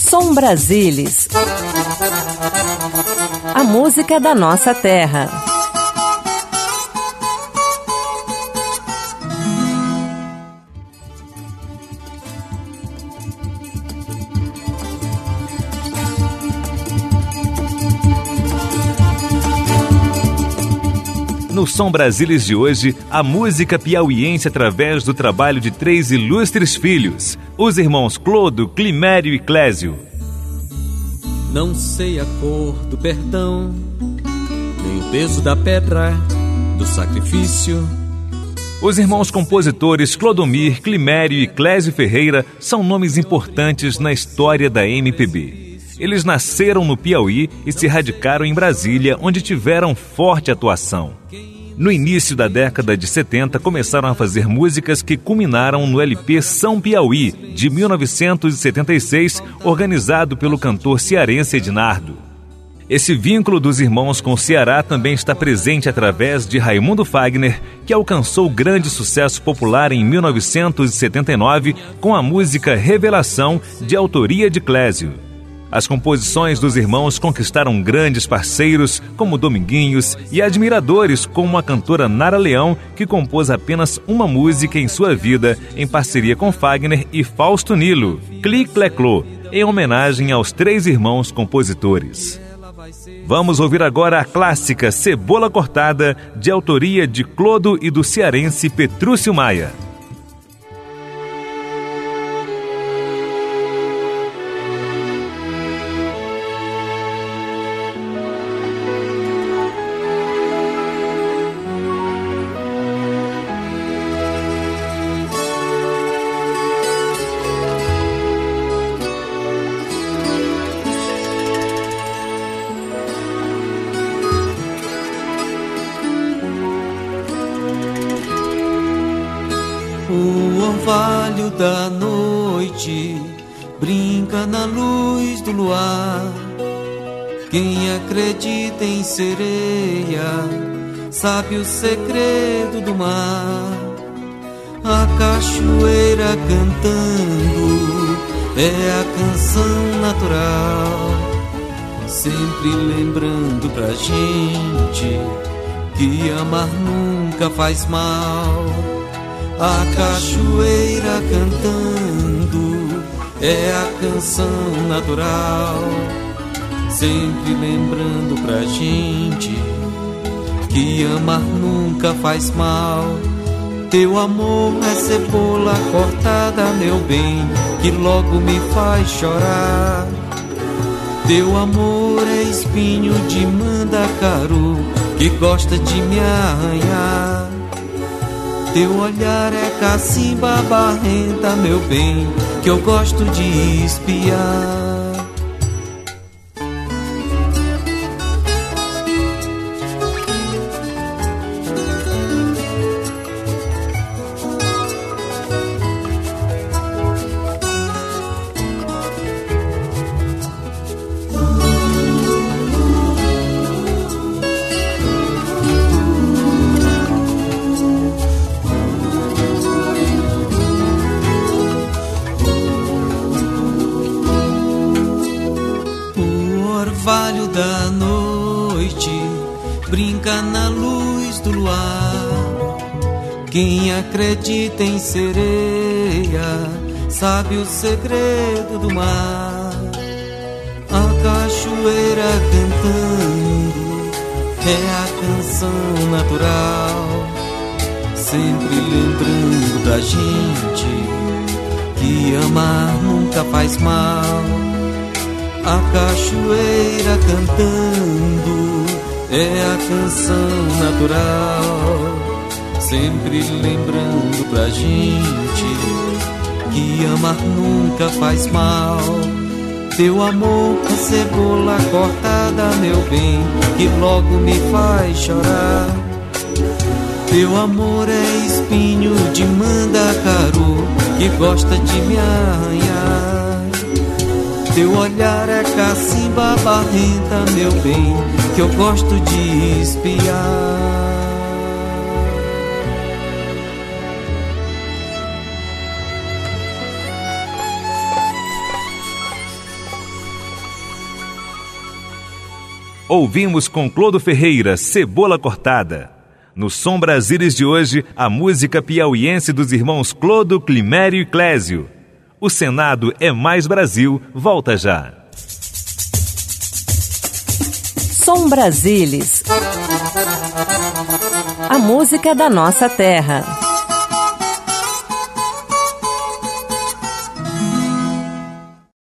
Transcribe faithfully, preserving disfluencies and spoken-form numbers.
Som Brasilis. A música da nossa terra. No Som Brasilis de hoje, a música piauiense através do trabalho de três ilustres filhos, os irmãos Clodo, Climério e Clésio. Não sei a cor do perdão, nem o peso da pedra, do sacrifício. Os irmãos compositores Clodomir, Climério e Clésio Ferreira são nomes importantes na história da M P B. Eles nasceram no Piauí e se radicaram em Brasília, onde tiveram forte atuação. No início da década de setenta, começaram a fazer músicas que culminaram no L P São Piauí, de mil novecentos e setenta e seis, organizado pelo cantor cearense Ednardo. Esse vínculo dos irmãos com o Ceará também está presente através de Raimundo Fagner, que alcançou grande sucesso popular em mil novecentos e setenta e nove com a música Revelação, de autoria de Clésio. As composições dos irmãos conquistaram grandes parceiros, como Dominguinhos, e admiradores, como a cantora Nara Leão, que compôs apenas uma música em sua vida, em parceria com Fagner e Fausto Nilo, Cli Clé Clô, em homenagem aos três irmãos compositores. Vamos ouvir agora a clássica Cebola Cortada, de autoria de Clodo e do cearense Petrúcio Maia. O orvalho da noite brinca na luz do luar. Quem acredita em sereia sabe o segredo do mar. A cachoeira cantando é a canção natural, sempre lembrando pra gente que amar nunca faz mal. A cachoeira cantando é a canção natural, sempre lembrando pra gente que amar nunca faz mal. Teu amor é cebola cortada, meu bem, que logo me faz chorar. Teu amor é espinho de mandacaru, que gosta de me arranhar. Teu olhar é cacimba barrenta, meu bem, que eu gosto de espiar. O orvalho da noite brinca na luz do luar. Quem acredita em sereia sabe o segredo do mar. A cachoeira cantando é a canção natural, sempre lembrando da gente que amar nunca faz mal. A cachoeira cantando é a canção natural, sempre lembrando pra gente que amar nunca faz mal. Teu amor é cebola cortada, meu bem, que logo me faz chorar. Teu amor é espinho de mandacaru, que gosta de me arranhar. Teu olhar é cacimba barrenta, meu bem, que eu gosto de espiar. ouvimos com Clodo Ferreira, Cebola Cortada. No Som Brasílis de hoje, a música piauiense dos irmãos Clodo, Climério e Clésio. O Senado é Mais Brasil, volta já. Som Brasílis. A música da nossa terra.